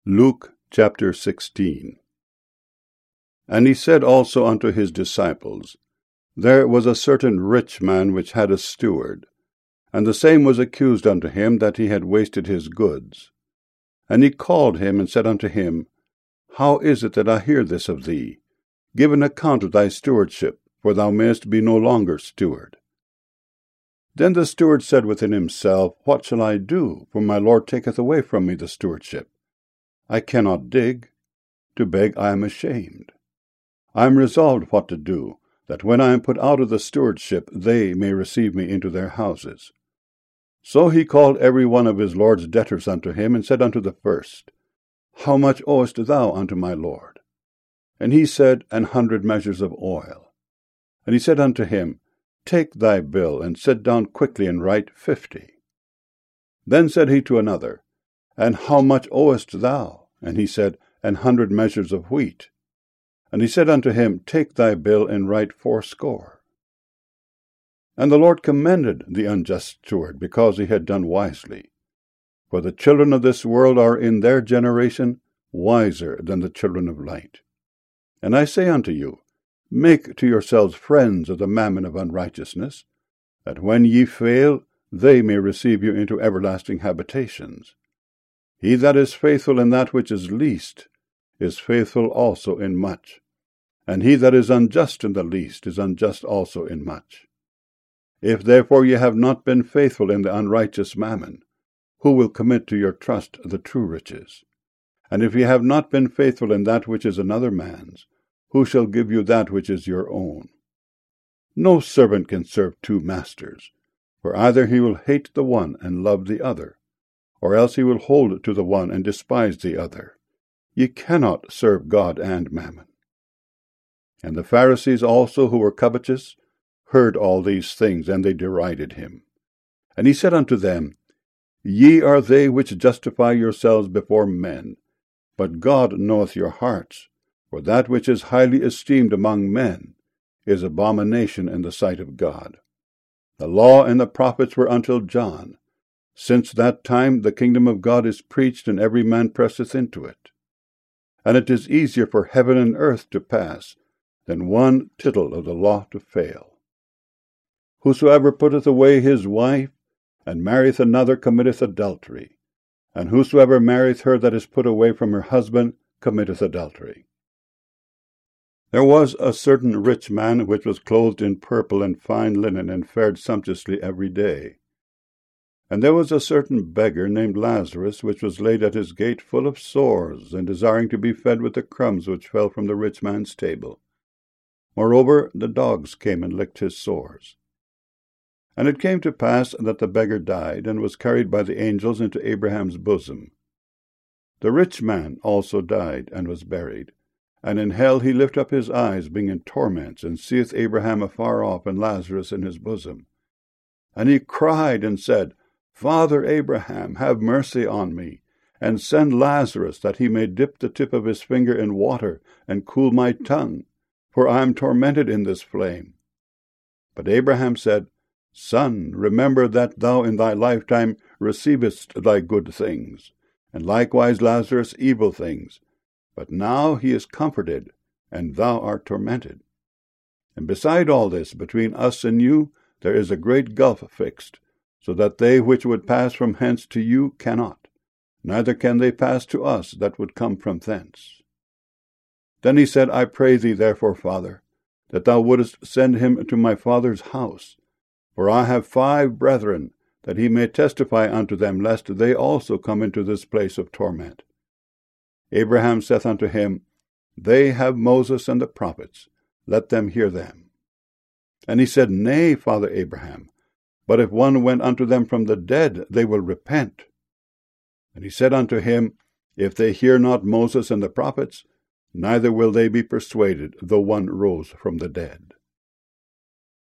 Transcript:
Luke chapter 16. And he said also unto his disciples, There was a certain rich man which had a steward, and the same was accused unto him that he had wasted his goods. And he called him, and said unto him, How is it that I hear this of thee? Give an account of thy stewardship, for thou mayest be no longer steward. Then the steward said within himself, What shall I do? For my Lord taketh away from me the stewardship. I cannot dig. To beg I am ashamed. I am resolved what to do, that when I am put out of the stewardship, they may receive me into their houses. So he called every one of his Lord's debtors unto him, and said unto the first, How much owest thou unto my Lord? And he said, 100 measures of oil. And he said unto him, Take thy bill, and sit down quickly, and write 50. Then said he to another, And how much owest thou? And he said, 100 measures of wheat. And he said unto him, Take thy bill, and write 80. And the Lord commended the unjust steward, because he had done wisely. For the children of this world are in their generation wiser than the children of light. And I say unto you, Make to yourselves friends of the mammon of unrighteousness, that when ye fail, they may receive you into everlasting habitations. He that is faithful in that which is least is faithful also in much, and he that is unjust in the least is unjust also in much. If therefore ye have not been faithful in the unrighteous mammon, who will commit to your trust the true riches? And if ye have not been faithful in that which is another man's, who shall give you that which is your own? No servant can serve 2 masters, for either he will hate the one and love the other, or else he will hold to the one and despise the other. Ye cannot serve God and mammon. And the Pharisees also, who were covetous, heard all these things, and they derided him. And he said unto them, Ye are they which justify yourselves before men, but God knoweth your hearts, for that which is highly esteemed among men is abomination in the sight of God. The law and the prophets were until John. Since that time the kingdom of God is preached, and every man presseth into it. And it is easier for heaven and earth to pass than one tittle of the law to fail. Whosoever putteth away his wife, and marrieth another, committeth adultery. And whosoever marrieth her that is put away from her husband, committeth adultery. There was a certain rich man which was clothed in purple and fine linen, and fared sumptuously every day. And there was a certain beggar named Lazarus, which was laid at his gate full of sores, and desiring to be fed with the crumbs which fell from the rich man's table. Moreover, the dogs came and licked his sores. And it came to pass that the beggar died, and was carried by the angels into Abraham's bosom. The rich man also died, and was buried. And in hell he lift up his eyes, being in torments, and seeth Abraham afar off, and Lazarus in his bosom. And he cried and said, Father Abraham, have mercy on me, and send Lazarus, that he may dip the tip of his finger in water, and cool my tongue, for I am tormented in this flame. But Abraham said, Son, remember that thou in thy lifetime receivest thy good things, and likewise Lazarus evil things. But now he is comforted, and thou art tormented. And beside all this, between us and you, there is a great gulf fixed, so that they which would pass from hence to you cannot, neither can they pass to us that would come from thence. Then he said, I pray thee therefore, Father, that thou wouldest send him to my father's house, for I have 5 brethren, that he may testify unto them, lest they also come into this place of torment. Abraham saith unto him, They have Moses and the prophets, let them hear them. And he said, Nay, Father Abraham, but if one went unto them from the dead, they will repent. And he said unto him, If they hear not Moses and the prophets, neither will they be persuaded, though one rose from the dead.